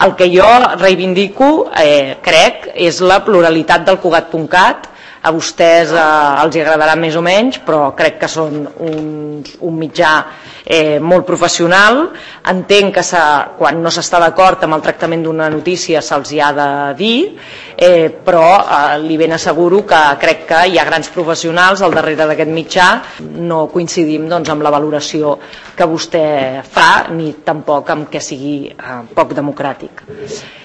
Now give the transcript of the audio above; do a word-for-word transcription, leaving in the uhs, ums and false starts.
El que jo reivindico, eh, crec, és la pluralitat del Cugat punt cat. A vostès eh, els agradarà més o menys, però crec que són un, un mitjà eh, molt professional. Entenc que quan no s'està d'acord amb el tractament d'una notícia se'ls hi ha de dir, eh, però eh, li ben asseguro que crec que hi ha grans professionals al darrere d'aquest mitjà. No coincidim doncs, amb la valoració que vostè fa, ni tampoc amb que sigui eh, poc democràtic.